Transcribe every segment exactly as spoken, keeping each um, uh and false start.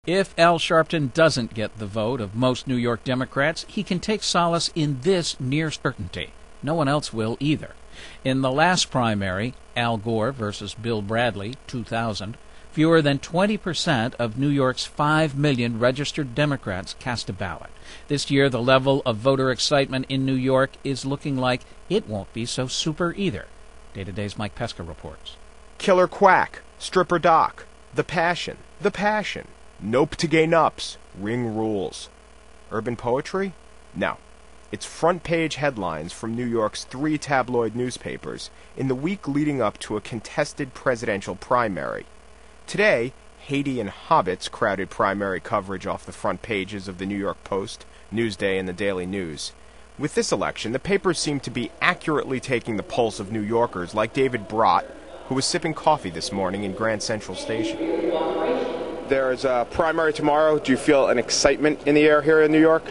If Al Sharpton doesn't get the vote of most New York Democrats, he can take solace in this near certainty. No one else will either. In the last primary, Al Gore versus Bill Bradley, two thousand, fewer than twenty percent of New York's five million registered Democrats cast a ballot. This year, the level of voter excitement in New York is looking like it won't be so super either. Day to Day's Mike Pesca reports. Killer Quack, Stripper Doc, The Passion, The Passion, Nope to Gay Nups, Ring Rules. Urban poetry? No. It's front-page headlines from New York's three tabloid newspapers in the week leading up to a contested presidential primary. Today, Haiti and hobbits crowded primary coverage off the front pages of the New York Post, Newsday, and the Daily News. With this election, the papers seem to be accurately taking the pulse of New Yorkers like David Brott, who was sipping coffee this morning in Grand Central Station. There's a primary tomorrow. Do you feel an excitement in the air here in New York?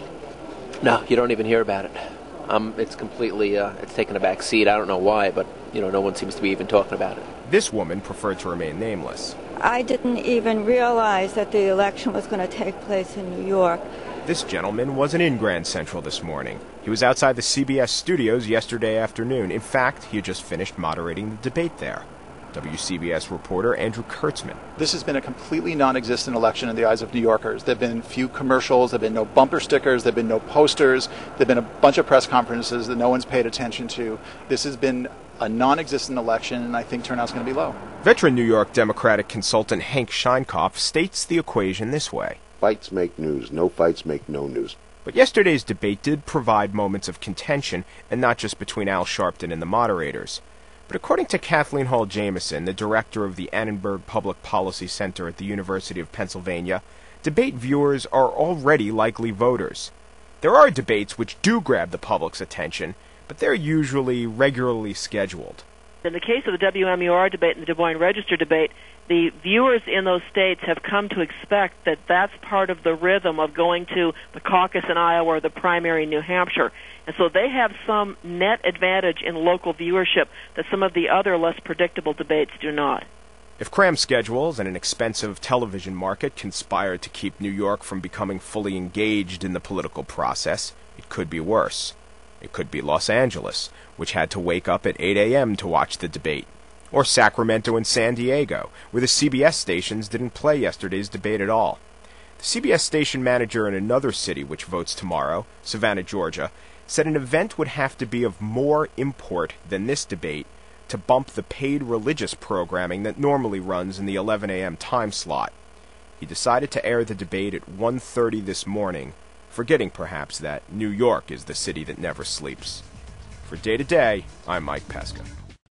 No, you don't even hear about it. Um, it's completely, uh, it's taken a back seat. I don't know why, but, you know, no one seems to be even talking about it. This woman preferred to remain nameless. I didn't even realize that the election was going to take place in New York. This gentleman wasn't in Grand Central this morning. He was outside the C B S studios yesterday afternoon. In fact, he had just finished moderating the debate there. W C B S reporter Andrew Kurtzman. This has been a completely non-existent election in the eyes of New Yorkers. There have been few commercials, there have been no bumper stickers, there have been no posters, there have been a bunch of press conferences that no one's paid attention to. This has been a non-existent election, and I think turnout's going to be low. Veteran New York Democratic consultant Hank Scheinkopf states the equation this way. Fights make news. No fights make no news. But yesterday's debate did provide moments of contention, and not just between Al Sharpton and the moderators. But according to Kathleen Hall Jamieson, the director of the Annenberg Public Policy Center at the University of Pennsylvania, debate viewers are already likely voters. There are debates which do grab the public's attention, but they're usually regularly scheduled. In the case of the W M U R debate and the Des Moines Register debate, the viewers in those states have come to expect that that's part of the rhythm of going to the caucus in Iowa or the primary in New Hampshire. And so they have some net advantage in local viewership that some of the other less predictable debates do not. If crammed schedules and an expensive television market conspire to keep New York from becoming fully engaged in the political process, it could be worse. It could be Los Angeles, which had to wake up at eight a.m. to watch the debate. Or Sacramento and San Diego, where the C B S stations didn't play yesterday's debate at all. The C B S station manager in another city which votes tomorrow, Savannah, Georgia, said an event would have to be of more import than this debate to bump the paid religious programming that normally runs in the eleven a.m. time slot. He decided to air the debate at one thirty this morning, forgetting perhaps that New York is the city that never sleeps. For Day to Day, I'm Mike Pesca.